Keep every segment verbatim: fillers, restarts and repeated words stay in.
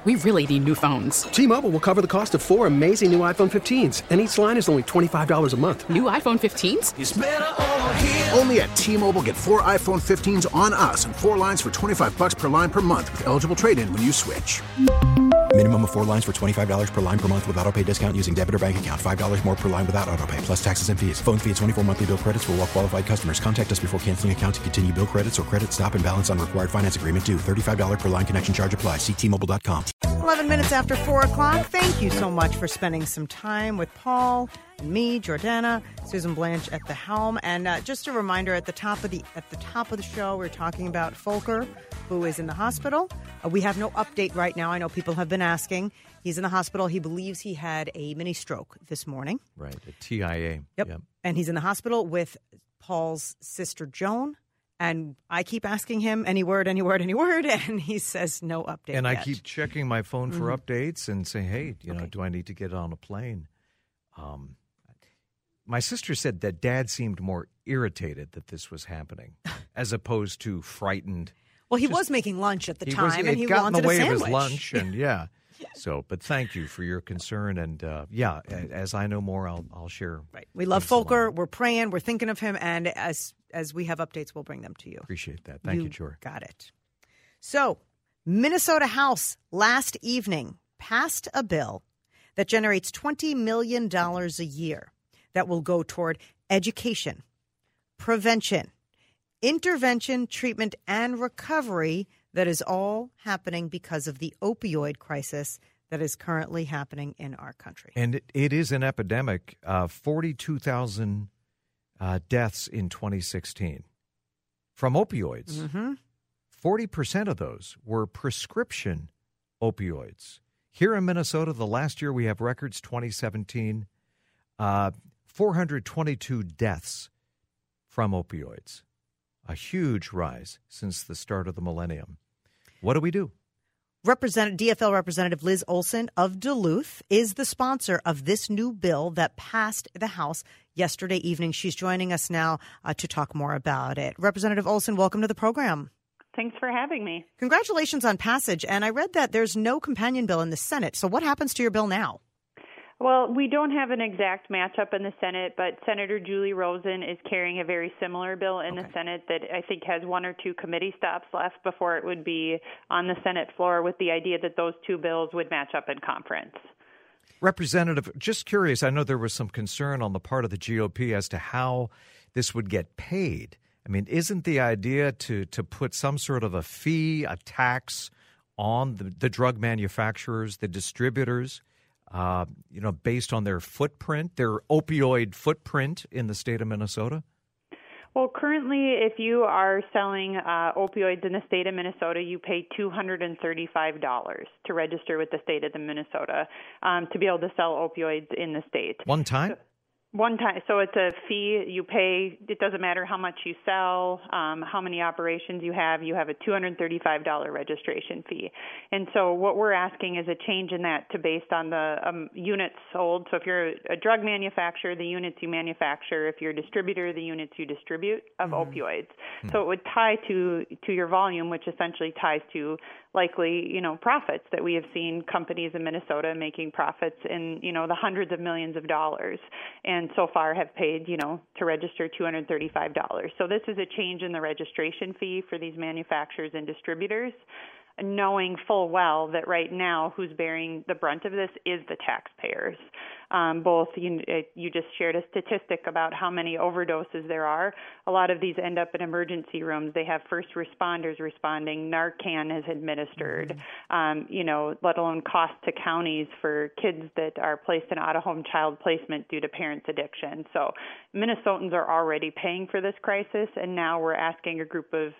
We really need new phones. T-Mobile will cover the cost of four amazing new iPhone fifteens, and each line is only twenty-five dollars a month. New iPhone fifteens? It's better over here. Only at T-Mobile, get four iPhone fifteens on us and four lines for twenty-five dollars per line per month with eligible trade-in when you switch. Minimum of four lines for twenty-five dollars per line per month with autopay discount using debit or bank account. five dollars more per line without autopay, plus taxes and fees. Phone fee at twenty-four monthly bill credits for well-qualified customers. Contact us before canceling account to continue bill credits or credit stop and balance on required finance agreement due. thirty-five dollars per line connection charge applies. See T Mobile dot com. eleven minutes after four o'clock. Thank you so much for spending some time with Paul and me, Jordana, Susan Blanche at the helm. And uh, just a reminder, at the top of the at the top of the show, we're talking about Volker, who is in the hospital. Uh, we have no update right now. I know people have been asking. He's in the hospital. He believes he had a mini stroke this morning. Right, a T I A. Yep. yep. And he's in the hospital with Paul's sister, Joan. And I keep asking him any word, any word, any word, and he says no update And yet. I keep checking my phone for Mhm. updates and say, hey, you Okay. know, do I need to get on a plane? Um, my sister said that Dad seemed more irritated that this was happening as opposed to frightened. Well, he Just- was making lunch at the He time, was, and it he got wanted in the way a of sandwich. his lunch, and yeah. So, but thank you for your concern, and uh, yeah, a- as I know more, I'll I'll share. Right. We love things along. Volker. We're praying. We're thinking of him, and as as we have updates, we'll bring them to you. Appreciate that. Thank you, Jor. Got it. So, Minnesota House last evening passed a bill that generates twenty million dollars a year that will go toward education, prevention, intervention, treatment, and recovery. That is all happening because of the opioid crisis that is currently happening in our country. And it, it is an epidemic. Uh, forty-two thousand uh, deaths in twenty sixteen from opioids. Mm-hmm. forty percent of those were prescription opioids. Here in Minnesota, the last year we have records, twenty seventeen, uh, four hundred twenty-two deaths from opioids. A huge rise since the start of the millennium. What do we do? Representative, D F L Representative Liz Olson of Duluth is the sponsor of this new bill that passed the House yesterday evening. She's joining us now uh, to talk more about it. Representative Olson, welcome to the program. Thanks for having me. Congratulations on passage. And I read that there's no companion bill in the Senate. So what happens to your bill now? Well, we don't have an exact matchup in the Senate, but Senator Julie Rosen is carrying a very similar bill in okay. the Senate that I think has one or two committee stops left before it would be on the Senate floor, with the idea that those two bills would match up in conference. Representative, just curious, I know there was some concern on the part of the G O P as to how this would get paid. I mean, isn't the idea to, to put some sort of a fee, a tax on the, the drug manufacturers, the distributors, Uh, you know, based on their footprint, their opioid footprint in the state of Minnesota? Well, currently, if you are selling uh, opioids in the state of Minnesota, you pay two hundred thirty-five dollars to register with the state of the Minnesota um, to be able to sell opioids in the state. One time? So, One time, so it's a fee you pay. It doesn't matter how much you sell, um, how many operations you have. You have a two hundred thirty-five dollars registration fee. And so what we're asking is a change in that to based on the um, units sold. So if you're a drug manufacturer, the units you manufacture. If you're a distributor, the units you distribute of mm-hmm. opioids. Mm-hmm. So it would tie to to your volume, which essentially ties to likely, you know, profits that we have seen companies in Minnesota making profits in, you know, the hundreds of millions of dollars. And so far have paid, you know, to register two hundred thirty-five dollars. So this is a change in the registration fee for these manufacturers and distributors, knowing full well that right now who's bearing the brunt of this is the taxpayers. Um, both, you, you just shared a statistic about how many overdoses there are. A lot of these end up in emergency rooms. They have first responders responding. Narcan is administered, mm-hmm. um, you know, let alone cost to counties for kids that are placed in out-of-home child placement due to parents' addiction. So Minnesotans are already paying for this crisis, and now we're asking a group of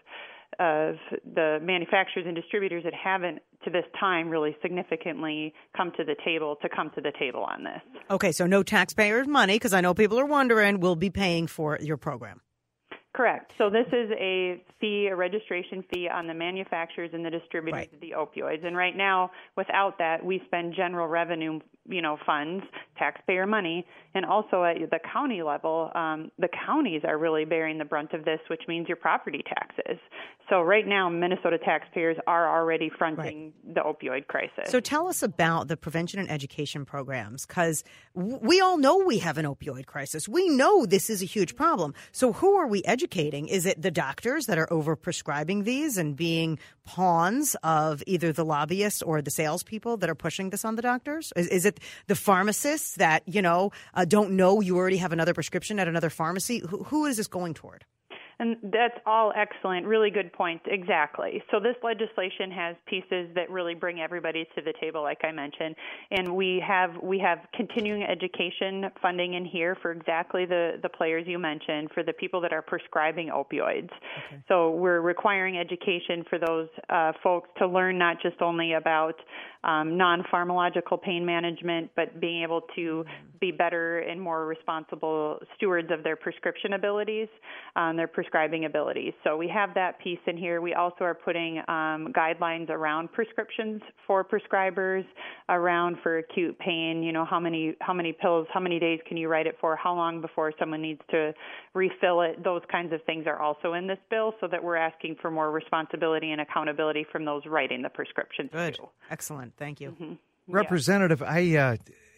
of the manufacturers and distributors that haven't to this time really significantly come to the table to come to the table on this. Okay, so no taxpayers' money, because I know people are wondering, will be paying for your program. Correct. So this is a fee, a registration fee on the manufacturers and the distributors right. of the opioids. And right now, without that, we spend general revenue, you know, funds taxpayer money. And also at the county level, um, the counties are really bearing the brunt of this, which means your property taxes. So right now, Minnesota taxpayers are already fronting right. the opioid crisis. So tell us about the prevention and education programs, because we all know we have an opioid crisis. We know this is a huge problem. So who are we educating? Is it the doctors that are overprescribing these and being pawns of either the lobbyists or the salespeople that are pushing this on the doctors? Is, is it the pharmacists that, you know, uh, don't know you already have another prescription at another pharmacy? Who, who is this going toward? And that's all excellent. Really good point. Exactly. So this legislation has pieces that really bring everybody to the table, like I mentioned. And we have we have continuing education funding in here for exactly the, the players you mentioned, for the people that are prescribing opioids. Okay. So we're requiring education for those uh, folks to learn not just only about um, non-pharmacological pain management, but being able to be better and more responsible stewards of their prescription abilities, um, their prescribing abilities. So we have that piece in here. We also are putting um, guidelines around prescriptions for prescribers, around for acute pain, you know, how many how many pills, how many days can you write it for, how long before someone needs to refill it. Those kinds of things are also in this bill, so that we're asking for more responsibility and accountability from those writing the prescriptions. Good. Too. Excellent. Thank you. Mm-hmm. Representative, yeah. I... Uh,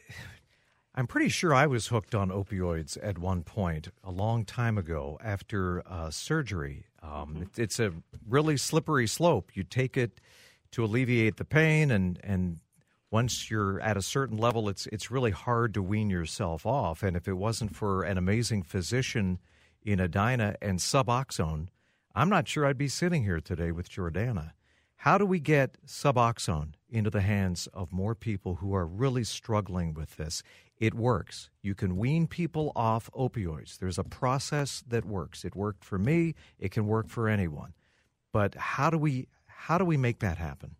I'm pretty sure I was hooked on opioids at one point a long time ago after uh, surgery. Um, mm-hmm. it, it's a really slippery slope. You take it to alleviate the pain, and, and once you're at a certain level, it's it's really hard to wean yourself off. And if it wasn't for an amazing physician in Edina and Suboxone, I'm not sure I'd be sitting here today with Jordana. How do we get Suboxone into the hands of more people who are really struggling with this? It works. You can wean people off opioids. There's a process that works. It worked for me. It can work for anyone. But how do we how do we make that happen?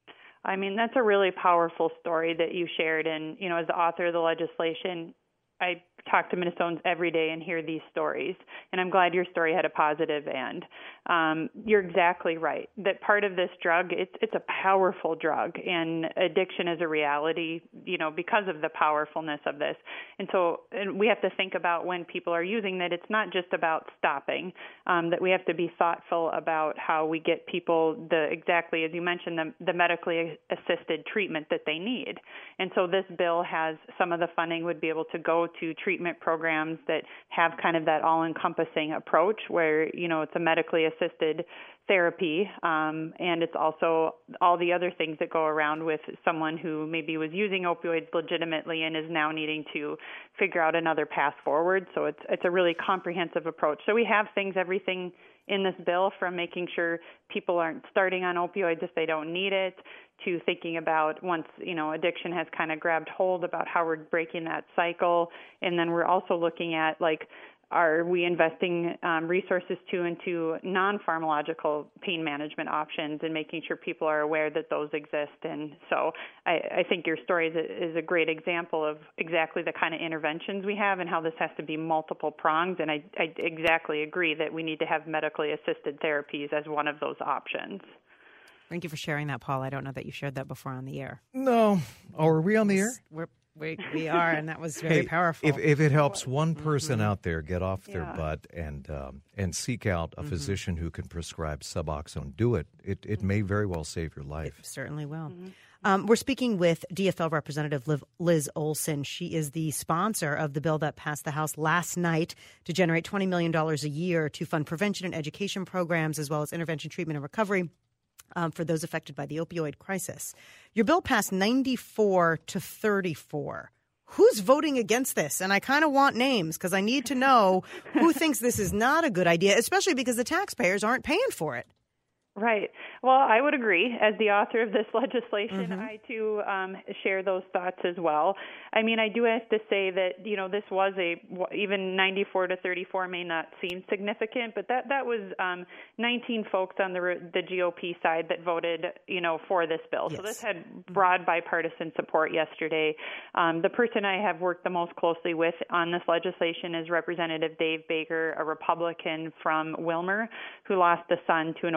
I mean, that's a really powerful story that you shared. And, you know, as the author of the legislation, I talk to Minnesotans every day and hear these stories, and I'm glad your story had a positive end. Um, you're exactly right that part of this drug, it's it's a powerful drug, and addiction is a reality, you know, because of the powerfulness of this. And so and we have to think about when people are using that, it's not just about stopping, um, that we have to be thoughtful about how we get people the exactly, as you mentioned, the, the medically assisted treatment that they need. And so this bill has some of the funding would be able to go to treatment programs that have kind of that all-encompassing approach where, you know, it's a medically assisted therapy, um, and it's also all the other things that go around with someone who maybe was using opioids legitimately and is now needing to figure out another path forward. So it's it's a really comprehensive approach. So we have things, everything in this bill, from making sure people aren't starting on opioids if they don't need it, to thinking about once, you know, addiction has kind of grabbed hold, about how we're breaking that cycle. And then we're also looking at, like, are we investing um, resources too into non-pharmacological pain management options and making sure people are aware that those exist? And so I, I think your story is a, is a great example of exactly the kind of interventions we have and how this has to be multiple prongs. And I, I exactly agree that we need to have medically assisted therapies as one of those options. Thank you for sharing that, Paul. I don't know that you shared that before on the air. No. Oh, are we on the air? We're We, we are, and that was very hey, powerful. If, if it helps one person mm-hmm. out there get off yeah. their butt and um, and seek out a mm-hmm. physician who can prescribe Suboxone, do it. It it may very well save your life. It certainly will. Mm-hmm. Um, we're speaking with D F L Representative Liv, Liz Olson. She is the sponsor of the bill that passed the House last night to generate twenty million dollars a year to fund prevention and education programs, as well as intervention, treatment, and recovery Um, for those affected by the opioid crisis. Your bill passed ninety-four to thirty-four. Who's voting against this? And I kind of want names because I need to know who thinks this is not a good idea, especially because the taxpayers aren't paying for it. Right. Well, I would agree. As the author of this legislation, mm-hmm. I, too, um, share those thoughts as well. I mean, I do have to say that, you know, this was a, even ninety-four to thirty-four may not seem significant, but that, that was um, nineteen folks on the the G O P side that voted, you know, for this bill. Yes. So this had broad bipartisan support yesterday. Um, the person I have worked the most closely with on this legislation is Representative Dave Baker, a Republican from Wilmer, who lost a son to an overdose.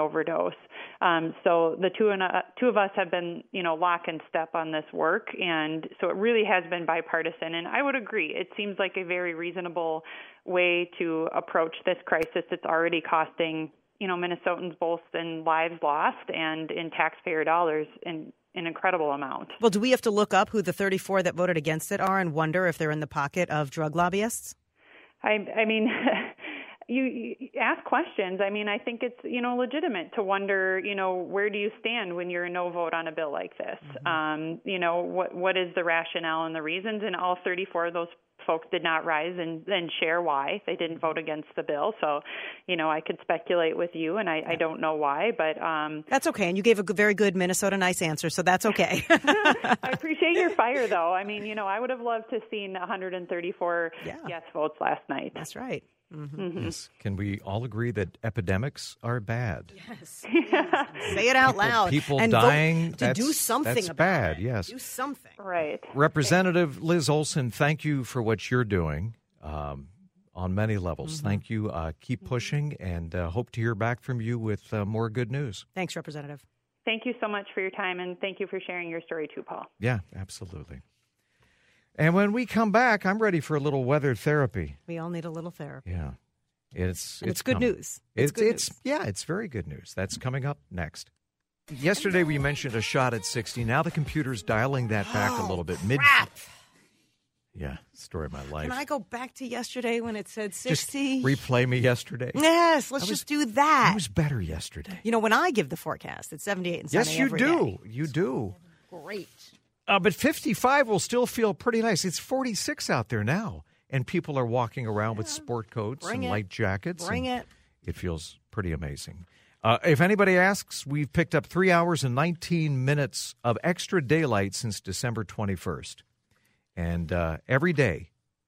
close. Um, so the two and uh, two of us have been, you know, lock and step on this work, and so it really has been bipartisan. And I would agree, it seems like a very reasonable way to approach this crisis. It's already costing, you know, Minnesotans both in lives lost and in taxpayer dollars in an incredible amount. Well, do we have to look up who the thirty-four that voted against it are and wonder if they're in the pocket of drug lobbyists? I, I mean. You, you ask questions. I mean, I think it's, you know, legitimate to wonder, you know, where do you stand when you're a no vote on a bill like this? Mm-hmm. Um, you know, what what is the rationale and the reasons? And all thirty-four of those folks did not rise and, and share why they didn't vote against the bill. So, you know, I could speculate with you, and I, I don't know why, but um, that's okay. And you gave a good, very good Minnesota nice answer, so that's okay. I appreciate your fire, though. I mean, you know, I would have loved to have seen one hundred thirty-four yeah. yes votes last night. That's right. Mm-hmm. Mm-hmm. Yes. Can we all agree that epidemics are bad? Yes. Say it out people, loud. People and dying, to that's, do something that's about bad, it. yes. Do something. Right. Representative Liz Olson, thank you for what you're doing um, on many levels. Mm-hmm. Thank you. Uh, keep pushing, and uh, hope to hear back from you with uh, more good news. Thanks, Representative. Thank you so much for your time, and thank you for sharing your story too, Paul. Yeah, absolutely. And when we come back, I'm ready for a little weather therapy. We all need a little therapy. Yeah. It's and it's, it's good coming. news. It's It's, good it's news. yeah, it's very good news. That's coming up next. Yesterday we mentioned a shot at sixty. Now the computer's dialing that back oh, a little bit. Mid crap. Yeah, story of my life. Can I go back to yesterday when it said sixty? Just replay me yesterday. Yes, let's was, just do that. It was better yesterday. You know, when I give the forecast, it's seventy-eight and sunny Yes, you every do. day. You do. Great. Uh, but fifty-five will still feel pretty nice. It's forty-six out there now, and people are walking around yeah. with sport coats Bring and it. light jackets. Bring it. It feels pretty amazing. Uh, if anybody asks, we've picked up three hours and nineteen minutes of extra daylight since December twenty-first. And uh, every day,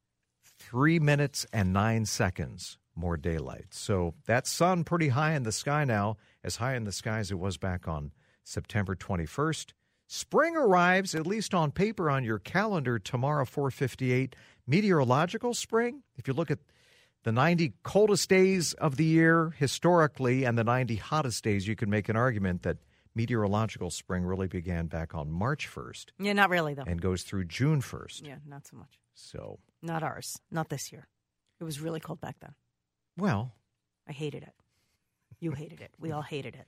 three minutes and nine seconds more daylight. So that sun pretty high in the sky now, as high in the sky as it was back on September twenty-first. Spring arrives, at least on paper, on your calendar tomorrow, four fifty-eight. Meteorological spring, if you look at the ninety coldest days of the year historically and the ninety hottest days, you can make an argument that meteorological spring really began back on March first. Yeah, not really, though. And goes through June first. Yeah, not so much. So. Not ours. Not this year. It was really cold back then. Well. I hated it. You hated it. We all hated it.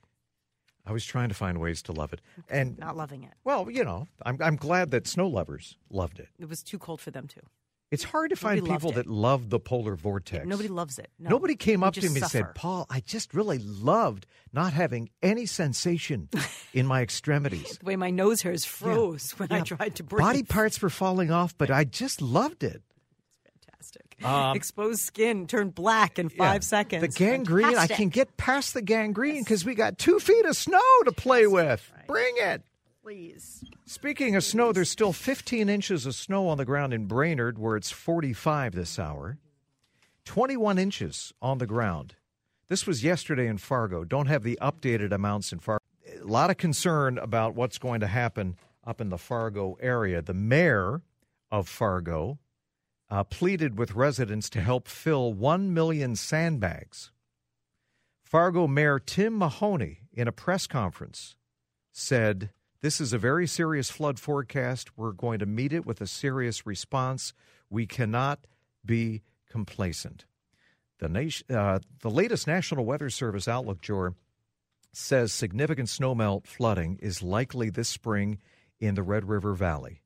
I was trying to find ways to love it. And not loving it. Well, you know, I'm I'm glad that snow lovers loved it. It was too cold for them, too. It's hard to find nobody people that love the polar vortex. Yeah, nobody loves it. No. Nobody came we up to me and suffer. said, Paul, I just really loved not having any sensation in my extremities. The way my nose hairs froze yeah. when yeah. I tried to breathe. Body parts were falling off, but I just loved it. Fantastic. Um, Exposed skin turned black in five yeah. seconds. The gangrene, Fantastic. I can get past the gangrene because we got two feet of snow to play with. Right. Bring it. Please. Speaking of snow, there's still fifteen inches of snow on the ground in Brainerd, where it's forty-five this hour. twenty-one inches on the ground. This was yesterday in Fargo. Don't have the updated amounts in Fargo. A lot of concern about what's going to happen up in the Fargo area. The mayor of Fargo uh, pleaded with residents to help fill one million sandbags. Fargo Mayor Tim Mahoney, in a press conference, said, "This is a very serious flood forecast. We're going to meet it with a serious response. We cannot be complacent." The, nation, uh, the latest National Weather Service outlook, Jor, says significant snowmelt flooding is likely this spring in the Red River Valley.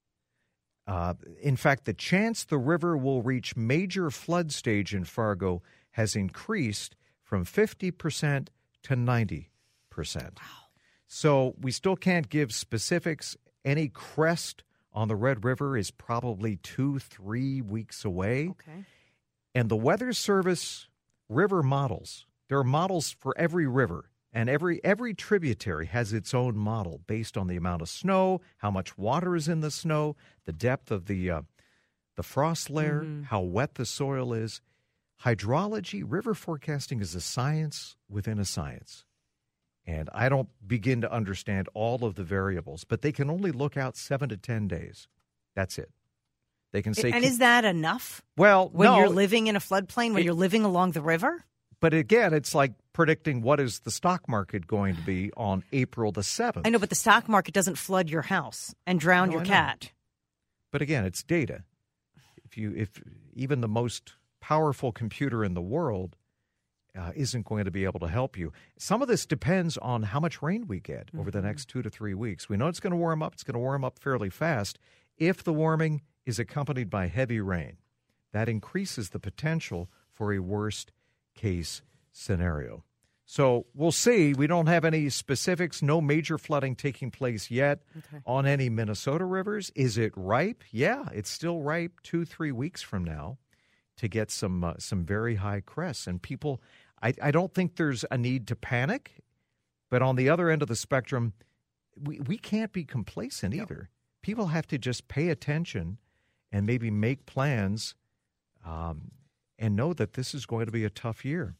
Uh, in fact, the chance the river will reach major flood stage in Fargo has increased from fifty percent to ninety percent. Wow. So we still can't give specifics. Any crest on the Red River is probably two, three weeks away. Okay. And the Weather Service river models, there are models for every river, and every every tributary has its own model based on the amount of snow, how much water is in the snow, the depth of the uh, the frost layer, mm-hmm. how wet the soil is. Hydrology, river forecasting is a science within a science. And I don't begin to understand all of the variables, but they can only look out seven to ten days. That's it. They can say, and is that enough? Well, when no, you're living in a floodplain, when it, you're living along the river? But again, it's like predicting what is the stock market going to be on April the seventh. I know, but the stock market doesn't flood your house and drown No, your I know. cat. But again, it's data. If you, if even the most powerful computer in the world uh, isn't going to be able to help you, some of this depends on how much rain we get mm-hmm. over the next two to three weeks. We know it's going to warm up. It's going to warm up fairly fast. If the warming is accompanied by heavy rain, that increases the potential for a worst case scenario. So we'll see. We don't have any specifics, no major flooding taking place yet okay. on any Minnesota rivers. Is it ripe? Yeah, it's still ripe two, three weeks from now to get some uh, some very high crests. And people, I, I don't think there's a need to panic, but on the other end of the spectrum, we, we can't be complacent no. either. People have to just pay attention and maybe make plans um, and know that this is going to be a tough year.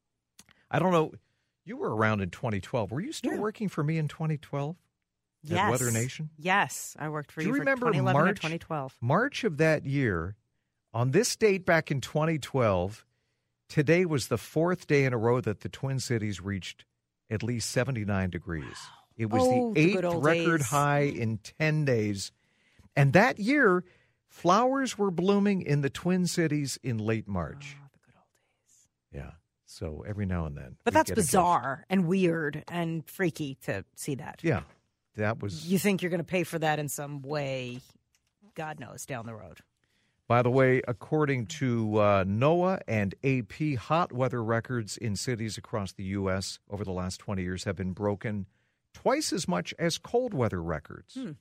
I don't know. You were around in twenty twelve. Were you still yeah. working for me in twenty twelve yes. at Weather Nation? Yes, I worked for Do you, you for remember twenty eleven March, and twenty twelve. March of that year, on this date back in twenty twelve, today was the fourth day in a row that the Twin Cities reached at least seventy-nine degrees. Wow. It was oh, the eighth the record days. high in ten days. And that year, flowers were blooming in the Twin Cities in late March. Oh, the good old days. Yeah. So every now and then. But that's bizarre and weird and freaky to see that. Yeah. That was. You think you're going to pay for that in some way, God knows, down the road. By the way, according to uh, NOAA and A P, hot weather records in cities across the U S over the last twenty years have been broken twice as much as cold weather records. Hmm.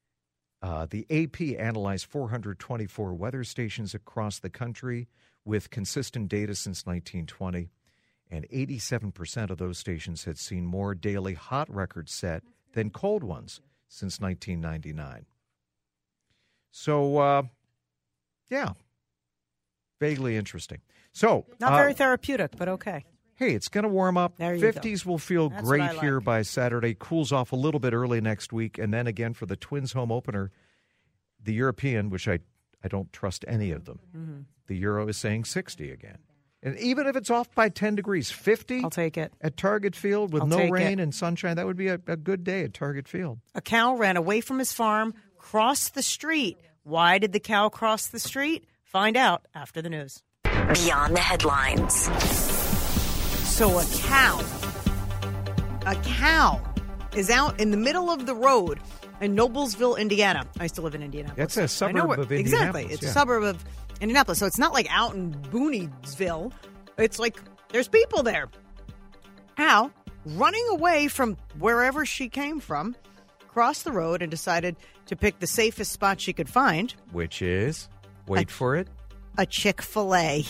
Uh, the A P analyzed four hundred twenty-four weather stations across the country with consistent data since nineteen twenty, and eighty-seven percent of those stations had seen more daily hot records set than cold ones since nineteen ninety-nine. So, uh, yeah, vaguely interesting. So, not uh, very therapeutic, but okay. Hey, it's going to warm up. There you fifties go. will feel That's great what I like. here by Saturday. Cools off a little bit early next week. And then again for the Twins home opener, the European, which I, I don't trust any of them. Mm-hmm. The Euro is saying sixty again. And even if it's off by ten degrees, fifty I'll take it. at Target Field with I'll no take rain it. and sunshine, that would be a, a good day at Target Field. A cow ran away from his farm, crossed the street. Why did the cow cross the street? Find out after the news. Beyond the headlines. So a cow, a cow is out in the middle of the road in Noblesville, Indiana. I used to live in Indianapolis. That's a suburb I know where, of Indianapolis. Exactly. It's yeah. a suburb of Indianapolis. So it's not like out in Booniesville. It's like there's people there. Cow running away from wherever she came from, crossed the road and decided to pick the safest spot she could find. Which is, wait a, for it. A Chick-fil-A.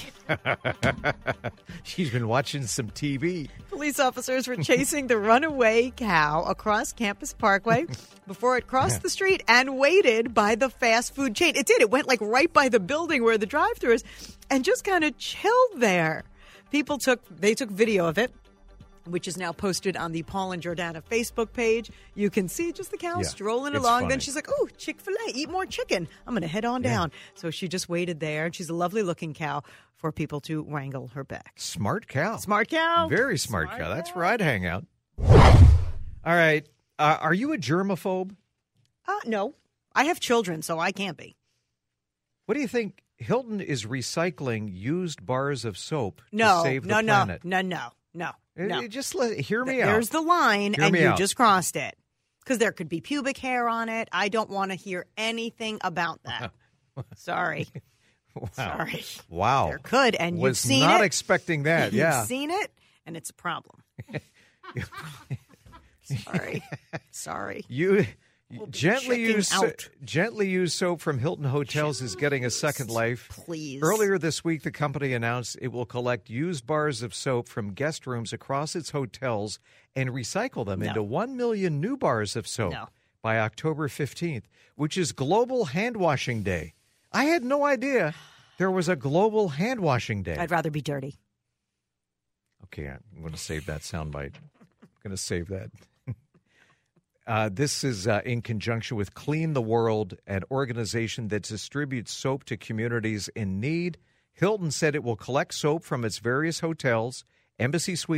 She's been watching some T V. Police officers were chasing the runaway cow across Campus Parkway before it crossed the street and waited by the fast food chain. It did. It went like right by the building where the drive-thru is and just kind of chilled there. People took, they took video of it, which is now posted on the Paul and Jordana Facebook page. You can see just the cow Yeah, strolling it's along. funny. Then she's like, oh, Chick-fil-A, eat more chicken. I'm going to head on Yeah. down. So she just waited there. And she's a lovely looking cow for people to wrangle her back. Smart cow. Smart cow. Very smart, Smart cow. cow. That's where I'd hang out. All right. Uh, are you a germaphobe? Uh, no. I have children, so I can't be. What do you think? Hilton is recycling used bars of soap No, to save the no, no, planet. no, no, no, Uh, no. Just let, hear me Th- out. There's the line, Hear and me you out. just crossed it. Because there could be pubic hair on it. I don't want to hear anything about that. Sorry. Wow. Sorry. Wow. There could, and you've Was seen not it. expecting that. You've Yeah. seen it, and it's a problem. Sorry. Sorry. You We'll be gently checking used so, out. gently used soap from Hilton Hotels is getting a second life. Please. Earlier this week, the company announced it will collect used bars of soap from guest rooms across its hotels and recycle them No. into one million new bars of soap No. by October fifteenth, which is Global Hand Washing Day. I had no idea there was a Global Hand Washing Day. I'd rather be dirty. Okay, I'm going to save that soundbite. I'm going to save that. Uh, this is uh, in conjunction with Clean the World, an organization that distributes soap to communities in need. Hilton said it will collect soap from its various hotels, Embassy Suites,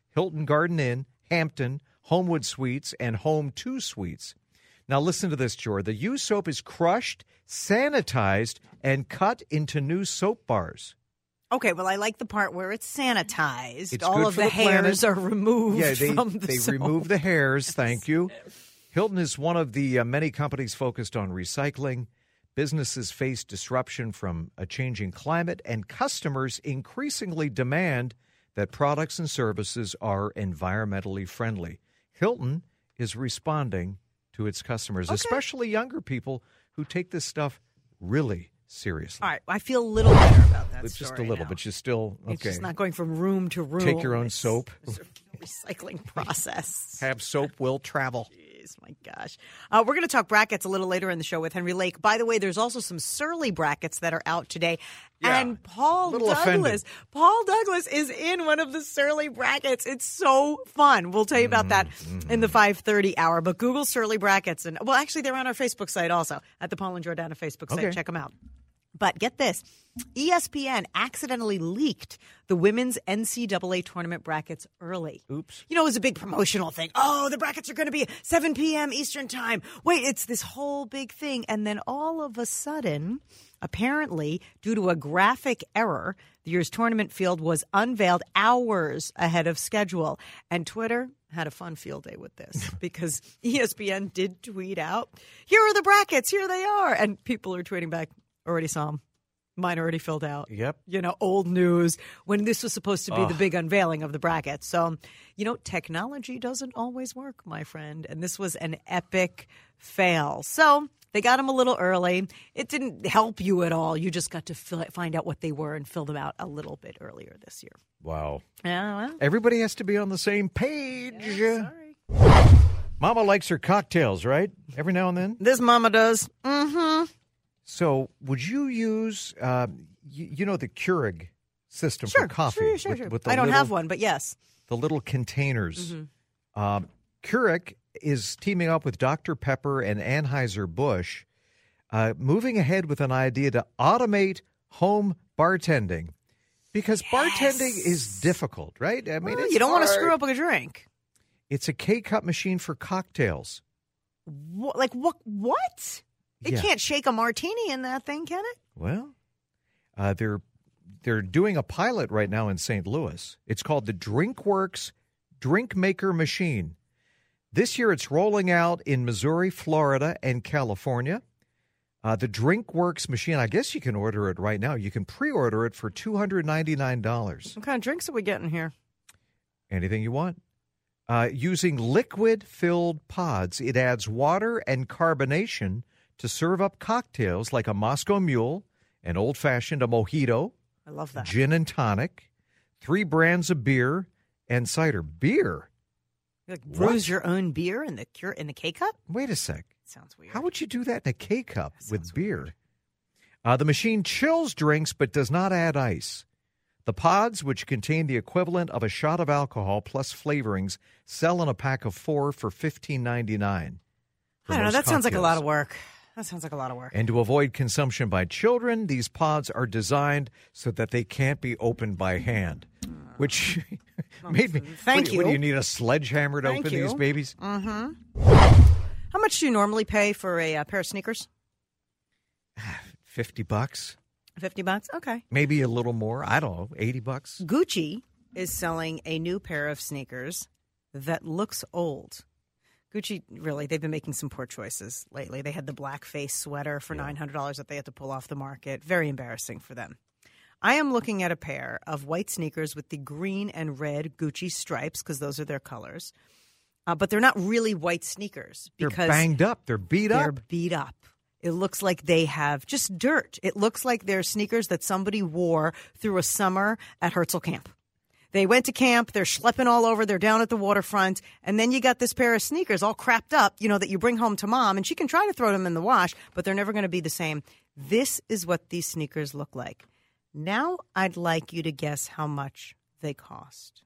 Hilton Garden Inn, Hampton, Homewood Suites, and Home two Suites. Now listen to this, Jor. The used soap is crushed, sanitized, and cut into new soap bars. Okay, well, I like the part where it's sanitized. It's All good of for the, the hairs planet. are removed Yeah, they, from the they soap. remove the hairs. Thank you. Hilton is one of the uh, many companies focused on recycling. Businesses face disruption from a changing climate, and customers increasingly demand that products and services are environmentally friendly. Hilton is responding to its customers, Okay. especially younger people who take this stuff really seriously. All right, I feel a little better about that It's just a story little, now. but you still, okay. It's just not going from room to room. Take your own It's soap. a recycling process. Have soap will travel. Jeez, my gosh. Uh, we're going to talk brackets a little later in the show with Henry Lake. By the way, there's also some Surly brackets that are out today. Yeah, and Paul little Douglas, offended. Paul Douglas is in one of the Surly brackets. It's so fun. We'll tell you about that Mm-hmm. in the five thirty hour. But Google Surly brackets. And well, actually, they're on our Facebook site also, at the Paul and Jordana Facebook site. Okay. Check them out. But get this, E S P N accidentally leaked the women's N C double A tournament brackets early. Oops. You know, it was a big promotional thing. Oh, the brackets are going to be seven p.m. Eastern time. Wait, it's this whole big thing. And then all of a sudden, apparently, due to a graphic error, the year's tournament field was unveiled hours ahead of schedule. And Twitter had a fun field day with this because E S P N did tweet out, here are the brackets, here they are. And people are tweeting back, already saw them. Mine already filled out. Yep. You know, old news when this was supposed to be the big unveiling of the brackets. So, you know, technology doesn't always work, my friend. And this was an epic fail. So they got them a little early. It didn't help you at all. You just got to fill, find out what they were and fill them out a little bit earlier this year. Wow. Yeah, well. Everybody has to be on the same page. Yeah, sorry. Mama likes her cocktails, right? Every now and then. This mama does. Mm-hmm. So would you use, uh, you, you know, the Keurig system Sure, for coffee? sure, sure, with, sure. with the I don't little, have one, but yes. The little containers. Mm-hmm. Um, Keurig is teaming up with Doctor Pepper and Anheuser-Busch, uh, moving ahead with an idea to automate home bartending. Because Yes. bartending is difficult, right? I mean, Well, it's you don't want to hard. screw up a drink. It's a K-cup machine for cocktails. What, like, what? What? It Yeah. can't shake a martini in that thing, can it? Well, uh, they're they're doing a pilot right now in Saint Louis. It's called the DrinkWorks Drink Maker Machine. This year, it's rolling out in Missouri, Florida, and California. Uh, the DrinkWorks machine, I guess you can order it right now. You can pre-order it for two hundred ninety-nine dollars. What kind of drinks are we getting here? Anything you want. Uh, using liquid-filled pods, it adds water and carbonation to serve up cocktails like a Moscow Mule, an old-fashioned, a mojito, I love that. gin and tonic, three brands of beer, and cider. Beer? You like What? brews your own beer in the cure in the K cup? Wait a sec. Sounds weird. How would you do that in a K-cup with sounds beer? Uh, the machine chills drinks but does not add ice. The pods, which contain the equivalent of a shot of alcohol plus flavorings, sell in a pack of four for fifteen ninety-nine. I don't know. That sounds like a lot of work. That sounds like a lot of work. And to avoid consumption by children, these pods are designed so that they can't be opened by hand, which made me. Thank what, do- What do you. you need a sledgehammer to Thank open you. these babies? Mm-hmm. How much do you normally pay for a uh, pair of sneakers? Fifty bucks, Fifty bucks. Okay. maybe a little more. I don't know, eighty bucks. Gucci is selling a new pair of sneakers that looks old. Gucci, really, they've been making some poor choices lately. They had the blackface sweater for nine hundred dollars that they had to pull off the market. Very embarrassing for them. I am looking at a pair of white sneakers with the green and red Gucci stripes because those are their colors. Uh, but they're not really white sneakers They're because banged up. They're beat they're up. beat up. It looks like they have just dirt. It looks like they're sneakers that somebody wore through a summer at Herzl Camp. They went to camp, they're schlepping all over, they're down at the waterfront, and then you got this pair of sneakers all crapped up, you know, that you bring home to mom, and she can try to throw them in the wash, but they're never going to be the same. This is what these sneakers look like. Now I'd like you to guess how much they cost.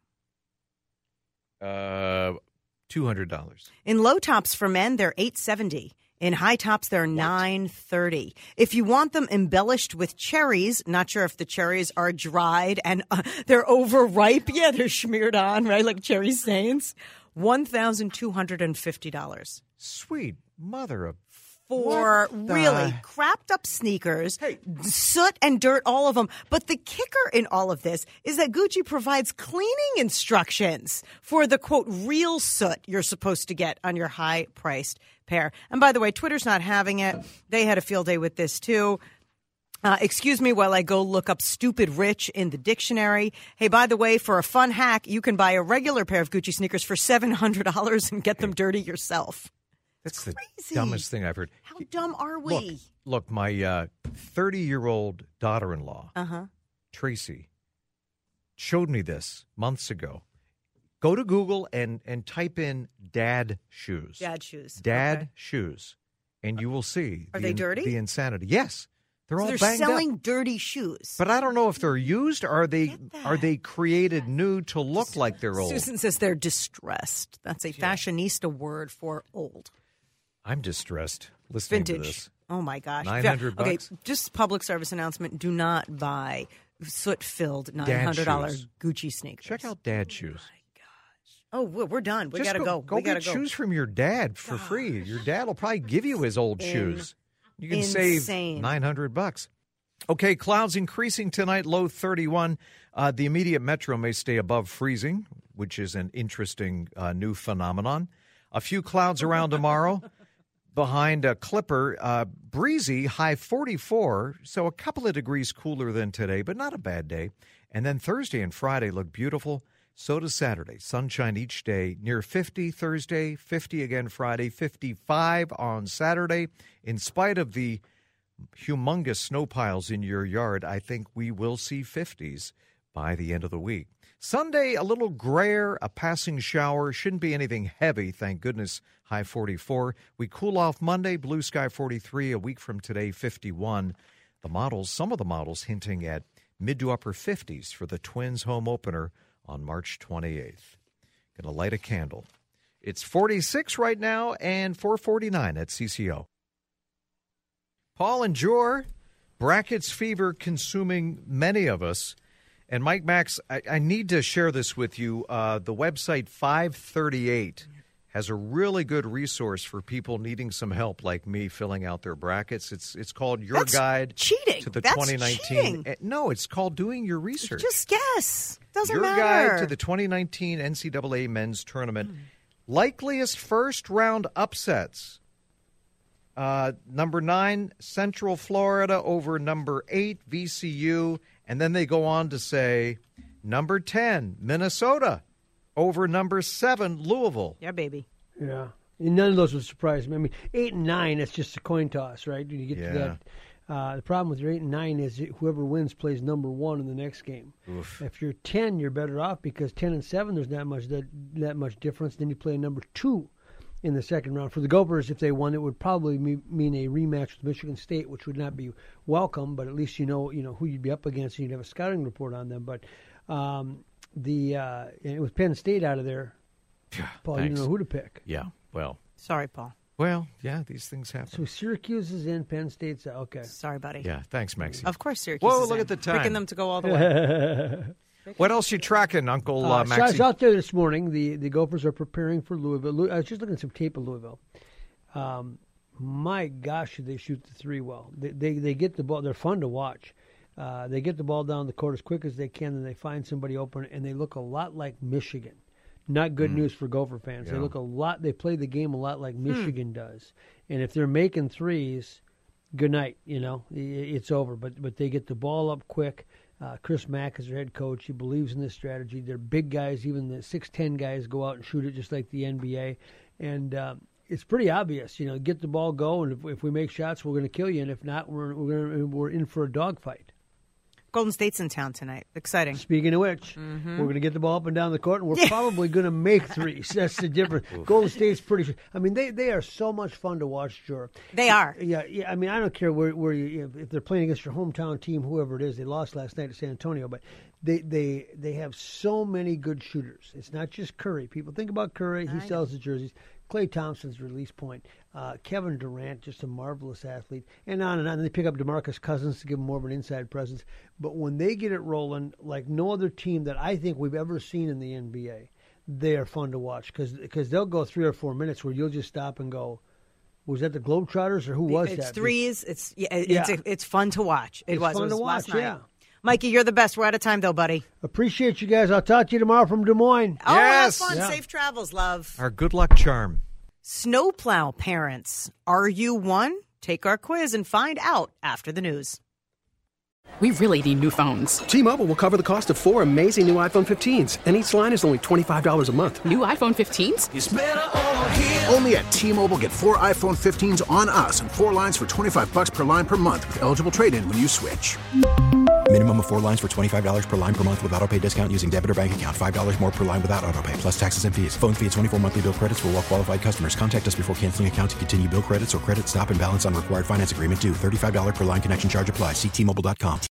Uh, two hundred dollars. In low tops for men, they're eight hundred seventy dollars. In high tops, they're nine thirty. If you want them embellished with cherries, not sure if the cherries are dried and uh, they're overripe. Yeah, they're smeared on, right, like cherry stains. one thousand two hundred fifty dollars. Sweet mother of... For What the- really crapped up sneakers, soot and dirt, all of them. But the kicker in all of this is that Gucci provides cleaning instructions for the, quote, real soot you're supposed to get on your high-priced pair. And by the way, Twitter's not having it. They had a field day with this, too. Uh, excuse me while I go look up stupid rich in the dictionary. Hey, by the way, for a fun hack, you can buy a regular pair of Gucci sneakers for seven hundred dollars and get them dirty yourself. That's the crazy. dumbest thing I've heard. How dumb are we? Look, look my uh, thirty-year-old daughter-in-law, Uh-huh. Tracy, showed me this months ago. Go to Google and, and type in dad shoes. Dad shoes. Dad Okay. shoes. And you will see. Are the, they dirty? The insanity. Yes. They're So all they're banged selling up. dirty shoes. But I don't know if they're used. Or are they Get that. are they created new to look like they're old? Susan says they're distressed. That's a fashionista word for old. I'm distressed listening to Vintage. this. Oh, my gosh. nine hundred Okay, bucks? just public service announcement. Do not buy soot-filled nine hundred dollars shoes. Gucci sneakers. Check out dad shoes. Oh, we're we're done. We Just got to go. Go we get gotta go. shoes from your dad for free. Your dad will probably give you his old shoes. You can save insane. nine hundred bucks. Okay, clouds increasing tonight, low thirty-one. Uh, the immediate metro may stay above freezing, which is an interesting uh, new phenomenon. A few clouds around tomorrow. Behind a Clipper, uh, breezy, high forty-four, so a couple of degrees cooler than today, but not a bad day. And then Thursday and Friday look beautiful. So does Saturday. Sunshine each day, near fifty Thursday, fifty again Friday, fifty-five on Saturday. In spite of the humongous snow piles in your yard, I think we will see fifties by the end of the week. Sunday, a little grayer, a passing shower. Shouldn't be anything heavy, thank goodness, high forty-four. We cool off Monday, blue sky forty-three. A week from today, fifty-one. The models, some of the models hinting at mid to upper fifties for the Twins home opener on March twenty-eighth. Going to light a candle. It's forty-six right now and four forty-nine at C C O. Paul and Jor, brackets fever consuming many of us. And Mike Max, I, I need to share this with you. Uh, the website five thirty-eight has a really good resource for people needing some help like me filling out their brackets. It's it's called Your That's Guide cheating. to the That's twenty nineteen. cheating. Eh, No, it's called Doing Your Research. Just guess. Doesn't Your matter. Guide to the twenty nineteen N C double A Men's Tournament. Likeliest first round upsets. Uh, number nine, Central Florida over number eight, V C U. And then they go on to say number ten, Minnesota over number seven, Louisville. Yeah, baby. Yeah. And none of those would surprise me. I mean, eight and nine, that's just a coin toss, right? When you get Yeah. to that. Uh, the problem with your eight and nine is whoever wins plays number one in the next game. Oof. If you're ten, you're better off because ten and seven, there's not much that, that much difference. Then you play number two in the second round. For the Gophers, if they won, it would probably me- mean a rematch with Michigan State, which would not be welcome. But at least you know, you know who you'd be up against, and you'd have a scouting report on them. But um, the uh, and with Penn State out of there, Paul, you Thanks. don't know who to pick. Yeah, well, Sorry, Paul. well, yeah, these things happen. So Syracuse is in, Penn State's out. Okay. Sorry, buddy. Yeah, thanks, Maxie. Of course, Syracuse. Whoa, is look in. at the time. Picking them to go all the way. What else you tracking, Uncle uh, Uh, so I Maxie? was out there this morning. The the Gophers are preparing for Louisville. Lou- I was just looking at some tape of Louisville. Um, my gosh, did they shoot the three well? They, they they get the ball. They're fun to watch. Uh, they get the ball down the court as quick as they can, and they find somebody open, and they look a lot like Michigan. Not good news for Gopher fans. They Yeah. look a lot. They play the game a lot like Michigan does. And if they're making threes, good night. You know, I- it's over. But but they get the ball up quick. Uh, Chris Mack is their head coach. He believes in this strategy. They're big guys. Even the six ten guys go out and shoot it just like the N B A. And um, it's pretty obvious. You know, get the ball, go, and if, if we make shots, we're going to kill you. And if not, we're we're gonna, we're in for a dogfight. Golden State's in town tonight. Exciting. Speaking of which, Mm-hmm. we're going to get the ball up and down the court, and we're probably going to make threes. That's the difference. Golden State's pretty. I mean, they, they are so much fun to watch, Jura. They are. Yeah, yeah. I mean, I don't care where where you if they're playing against your hometown team, whoever it is. They lost last night at San Antonio, but they they they have so many good shooters. It's not just Curry. People think about Curry. He sells the jerseys. Klay Thompson's release point. Uh, Kevin Durant, just a marvelous athlete. And on and on. And they pick up DeMarcus Cousins to give him more of an inside presence. But when they get it rolling, like no other team that I think we've ever seen in the N B A, they are fun to watch because they'll go three or four minutes where you'll just stop and go, was that the Globetrotters or who was it's that? It's threes. It's yeah, it's, yeah. it's, it's fun to watch. It it's was. fun it was to watch, last night. yeah. Mikey, you're the best. We're out of time, though, buddy. Appreciate you guys. I'll talk to you tomorrow from Des Moines. Oh, yes. have fun. Yeah. Safe travels, love. Our good luck charm. Snowplow parents. Are you one? Take our quiz and find out after the news. We really need new phones. T-Mobile will cover the cost of four amazing new iPhone fifteens, and each line is only twenty-five dollars a month. New iPhone fifteens? It's better over here. Only at T-Mobile, get four iPhone fifteens on us and four lines for twenty-five bucks per line per month with eligible trade-in when you switch. Minimum of four lines for twenty-five dollars per line per month with autopay discount using debit or bank account. five dollars more per line without autopay, plus taxes and fees. Phone fee at twenty-four monthly bill credits for well-qualified customers. Contact us before canceling account to continue bill credits or credit stop and balance on required finance agreement due. thirty-five dollars per line connection charge applies. See T Mobile dot com.